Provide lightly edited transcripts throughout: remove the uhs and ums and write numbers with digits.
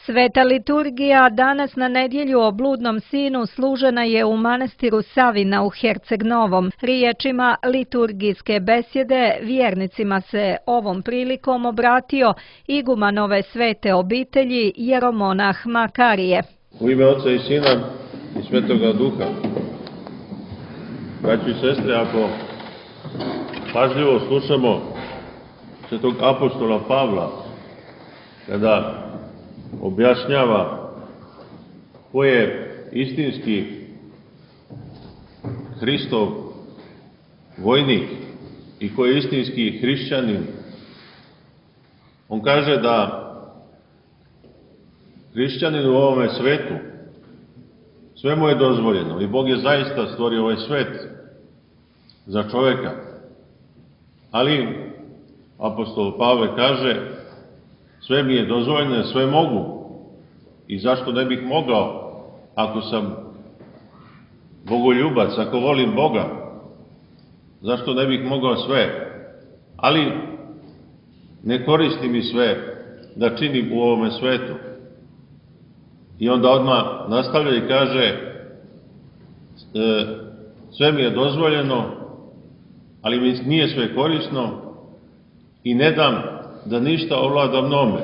Sveta liturgija danas na nedjelju o bludnom sinu služena je u manastiru Savina u Herceg Novom. Riječima liturgijske besjede vjernicima se ovom prilikom obratio iguman ove svete obitelji jeromonah Makarije. U ime Oca i Sina i Svetoga Duha. Braćo i sestre, ako pažljivo slušamo svetog apostola Pavla, kada objašnjava ko je istinski Hristov vojnik i ko je istinski hrišćanin, on kaže da hrišćanin u ovome svetu sve mu je dozvoljeno i Bog je zaista stvorio ovaj svet za čoveka. Ali apostol Pavle kaže, sve mi je dozvoljeno, sve mogu. I zašto ne bih mogao, ako sam bogoljubac, ako volim Boga, zašto ne bih mogao sve? Ali ne koristi mi sve da činim u ovome svetu. I onda odmah nastavlja i kaže, sve mi je dozvoljeno, ali mi nije sve korisno i ne dam da ništa ovlada mnome.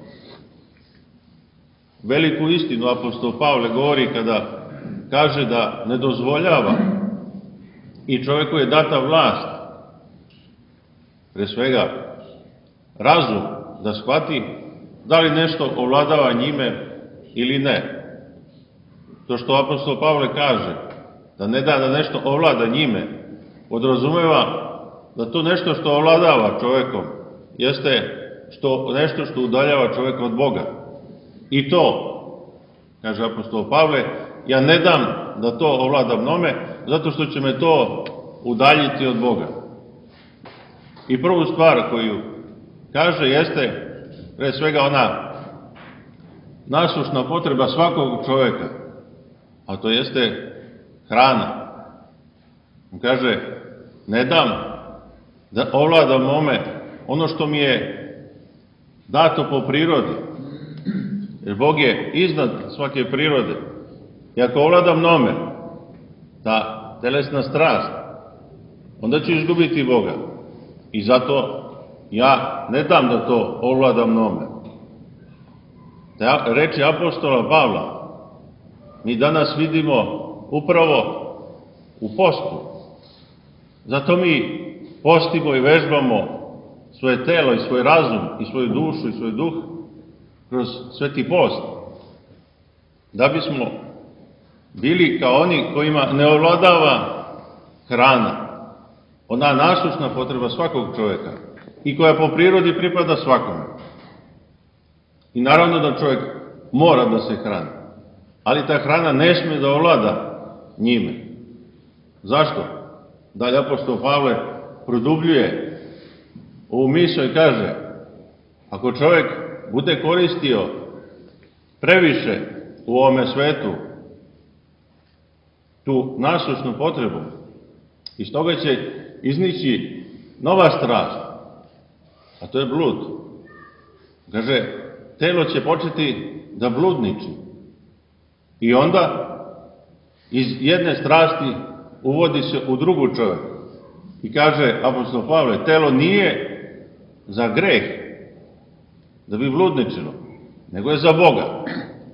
Veliku istinu apostol Pavle govori kada kaže da ne dozvoljava i čovjeku je data vlast, pre svega razum, da shvati da li nešto ovladava njime ili ne. To što apostol Pavle kaže, da ne da nešto ovlada njime, podrazumeva da to nešto što ovladava čovjekom jeste nešto što udaljava čovjeka od Boga. I to, kaže apostol Pavle, ja ne dam da to ovlada mnome, zato što će me to udaljiti od Boga. I prvu stvar koju kaže jeste, pre svega ona nasušna potreba svakog čovjeka, a to jeste hrana. On kaže, ne dam da ovlada mnome ono što mi je dato po prirodi, jer Bog je iznad svake prirode. I ako ovlada mnome ta telesna strast, onda ću izgubiti Boga. I zato ja ne dam da to ovlada mnome. Reči apostola Pavla mi danas vidimo upravo u postu. Zato mi postimo i vežbamo svoje telo i svoj razum i svoju dušu i svoj duh kroz sveti post, da bismo bili kao oni kojima ne ovladava hrana, ona nasušna potreba svakog čovjeka i koja po prirodi pripada svakome. I naravno da čovjek mora da se hrani, ali ta hrana ne smije da ovlada njime. Zašto? Dalje apostol Pavle produbljuje ovu misao i kaže, ako čovjek bude koristio previše u ovome svetu tu nasušnu potrebu, iz toga će iznići nova strast, a to je blud. Kaže, telo će početi da bludniči i onda iz jedne strasti uvodi se u drugu čovjeka. I kaže apostol Pavle, telo nije za greh, da bi bludničilo, nego je za Boga.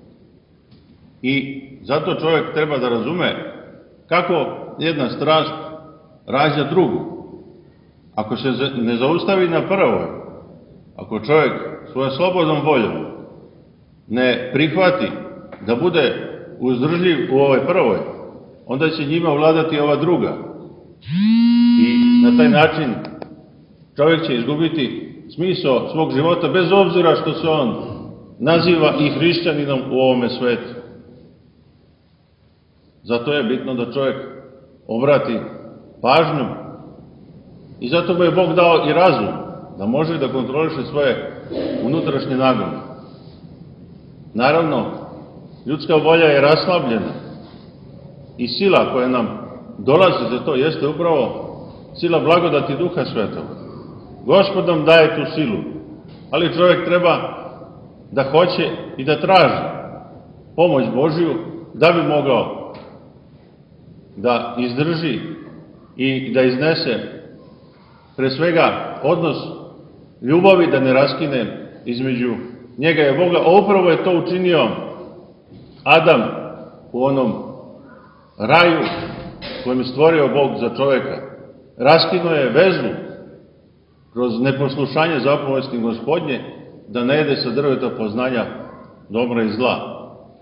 I zato čovjek treba da razume kako jedna strast rađa drugu. Ako se ne zaustavi na prvoj, ako čovjek svojom slobodnom voljom ne prihvati da bude uzdržljiv u ovoj prvoj, onda će njima vladati ova druga. I na taj način čovjek će izgubiti smisao svog života, bez obzira što se on naziva i hrišćaninom u ovome svetu. Zato je bitno da čovjek obrati pažnju i zato mu je Bog dao i razum, da može da kontroliše svoje unutrašnje nagone. Naravno, ljudska volja je raslabljena i sila koja nam dolazi za to jeste upravo sila blagodati Duha Svetoga. Gospod nam daje tu silu, ali čovjek treba da hoće i da traži pomoć Božju da bi mogao da izdrži i da iznese pre svega odnos ljubavi, da ne raskine između njega i Boga. A upravo je to učinio Adam u onom raju kojem je stvorio Bog za čoveka. Raskinuo je vezu kroz neposlušanje zapovesti Gospodnje da ne jede sa drveta poznanja dobra i zla.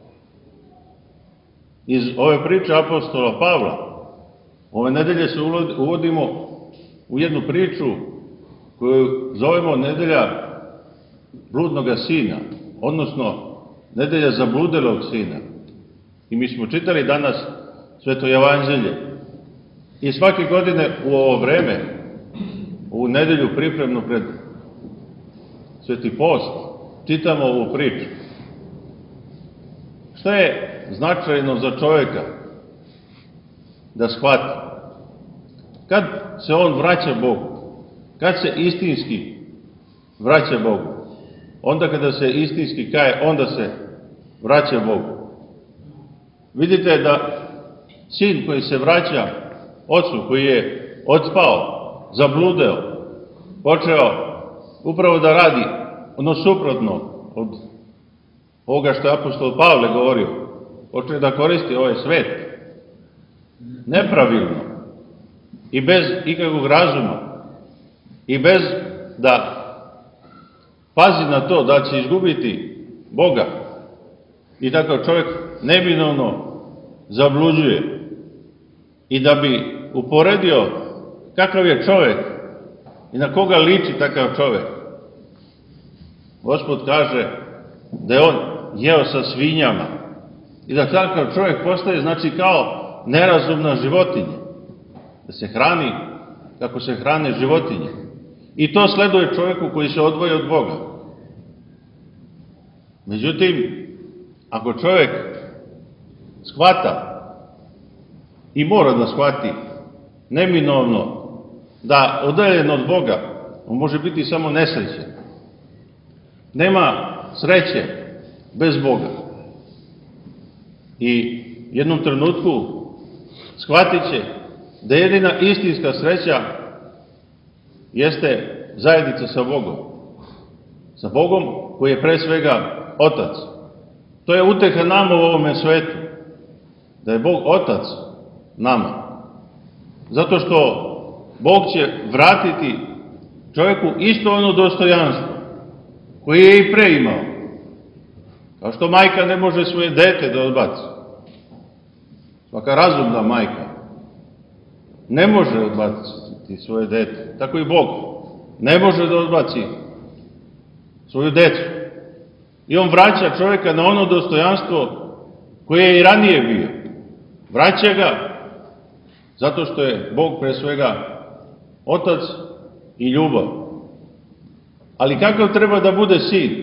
Iz ove priče apostola Pavla ove nedelje se uvodimo u jednu priču koju zovemo nedelja bludnoga sina, odnosno nedelja zabludelog sina. I mi smo čitali danas Sveto evanđelje. I svake godine u ovo vreme, ovu nedelju pripremnu pred Sveti post, čitamo ovu priču. Šta je značajno za čoveka da shvati? Kad se on vraća Bogu, kad se istinski vraća Bogu, onda kada se istinski kaje, onda se vraća Bogu. Vidite da sin koji se vraća ocu, koji je otpao, zabludeo, počeo upravo da radi ono suprotno od ovoga što je apostol Pavle govorio, počeo da koristi ovaj svet nepravilno i bez ikakvog razuma i bez da pazi na to da će izgubiti Boga. I takav čovjek neminovno zabluđuje. I da bi uporedio kakav je čovjek i na koga liči takav čovjek, Gospod kaže da je on jeo sa svinjama i da takav čovjek postaje znači kao nerazumna životinja, da se hrani kako se hrane životinje. I to sleduje čovjeku koji se odvoji od Boga. Međutim, ako čovjek shvata i mora da shvati neminovno da odaljen od Boga, on može biti samo nesrećen. Nema sreće bez Boga. I jednom trenutku shvatit će da jedina istinska sreća jeste zajednica sa Bogom. Sa Bogom koji je pre svega Otac. To je uteha nama u ovome svetu. Da je Bog Otac nama. Zato što Bog će vratiti čovjeku isto ono dostojanstvo koje je i pre imao. Kao što majka ne može svoje dete da odbaci. Svaka razumna majka ne može odbaciti svoje dete. Tako i Bog ne može da odbaci svoju decu. I on vraća čovjeka na ono dostojanstvo koje je i ranije bio. Vraća ga zato što je Bog pre svega Otac i ljubav. Ali kakav treba da bude sin?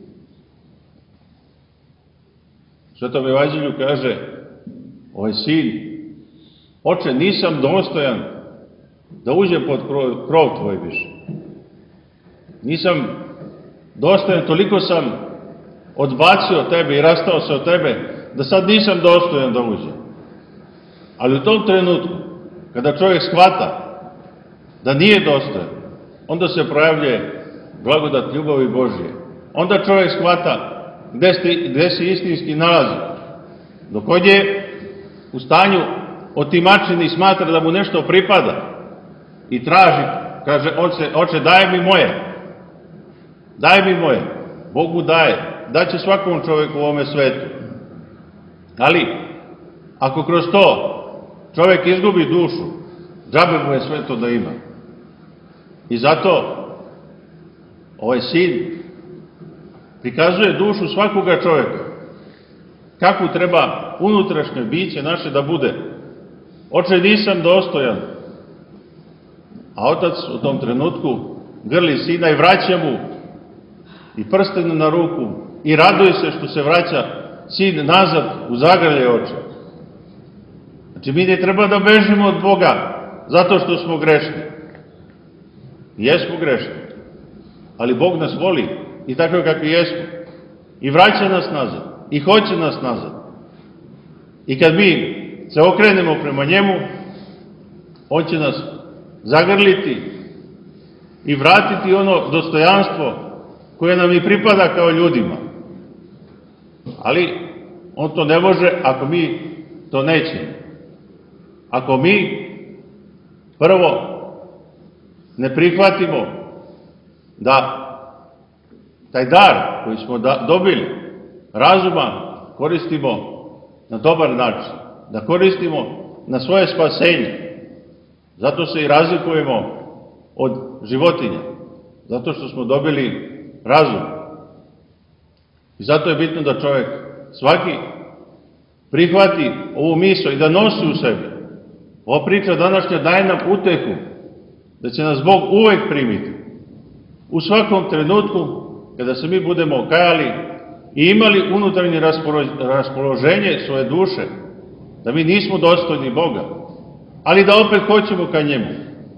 Svetom evanđelju kaže ovaj sin: Oče, nisam dostojan da uđem pod krov tvoj više. Nisam dostojan, toliko sam odbacio tebe i rastao se od tebe, da sad nisam dostojan da uđem. Ali u tom trenutku, kada čovjek shvata da nije dostojan, onda se projavljuje blagodat ljubavi Božije. Onda čovjek shvata gde se istinski nalazi. Dok god je u stanju otimačen i smatra da mu nešto pripada i traži, kaže: Oče, daj mi moje. Daj mi moje. Bog mu daje. Daće svakom čovjeku u ovome svetu. Ali, ako kroz to čovjek izgubi dušu, džabe mu je sve to da ima. I zato ovaj sin prikazuje dušu svakoga čovjeka. Kakvu treba unutrašnje biće naše da bude. Oče, nisam dostojan. A otac u tom trenutku grli sina i vraća mu i prsten na ruku i raduje se što se vraća sin nazad u zagrlje oče. Znači, mi ne treba da bežimo od Boga zato što smo grešni. Jesmo grešni, ali Bog nas voli i tako kakvi jesmo. i vraća nas nazad i hoće nas nazad. I kad mi se okrenemo prema njemu, on će nas zagrliti i vratiti ono dostojanstvo koje nam i pripada kao ljudima. Ali on to ne može ako mi to nećemo. Ako mi prvo ne prihvatimo da taj dar koji smo dobili, razuma, koristimo na dobar način, da koristimo na svoje spasenje. Zato se i razlikujemo od životinja, zato što smo dobili razum. I zato je bitno da čovjek svaki prihvati ovu misao i da nosi u sebi. Ova priča današnja daje nam utehu da će nas Bog uvek primiti. U svakom trenutku kada se mi budemo kajali i imali unutarnje raspoloženje svoje duše, da mi nismo dostojni Boga, ali da opet hoćemo ka njemu.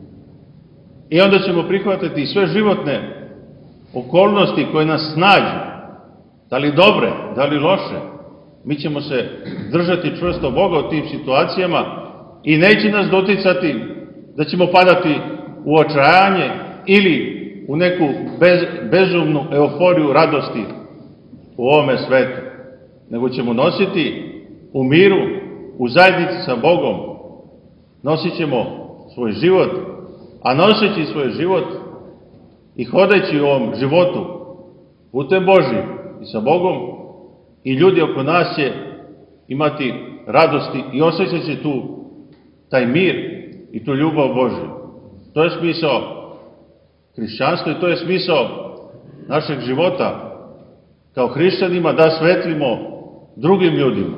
I onda ćemo prihvatiti sve životne okolnosti koje nas snađu, da li dobre, da li loše. Mi ćemo se držati čvrsto Boga u tim situacijama i neće nas doticati da ćemo padati u očajanje ili u neku bezumnu euforiju radosti u ovome svetu, nego ćemo nositi u miru, u zajednici sa Bogom, nosit ćemo svoj život, a noseći svoj život i hodajući u ovom životu putem Božim i sa Bogom, i ljudi oko nas će imati radosti i osjećat će taj mir i tu ljubav Božju. To je smisao hrišćanstva i to je smisao našeg života kao hrišćanima, da svetlimo drugim ljudima.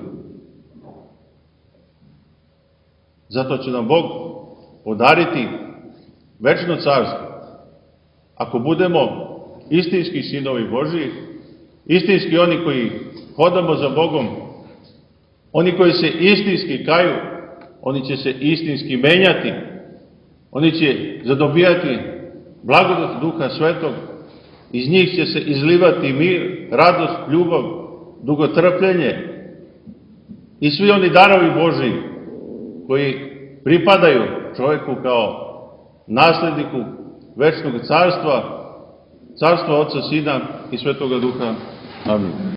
Zato će nam Bog podariti večno carstvo. Ako budemo istinski sinovi Božiji, istinski oni koji hodamo za Bogom, oni koji se istinski kaju, oni će se istinski menjati, oni će zadobijati blagodat Duha Svetog, iz njih će se izlivati mir, radost, ljubav, dugotrpljenje i svi oni darovi Božiji koji pripadaju čovjeku kao nasledniku večnog carstva, carstva Oca, Sina i Svetoga Duha. Amin.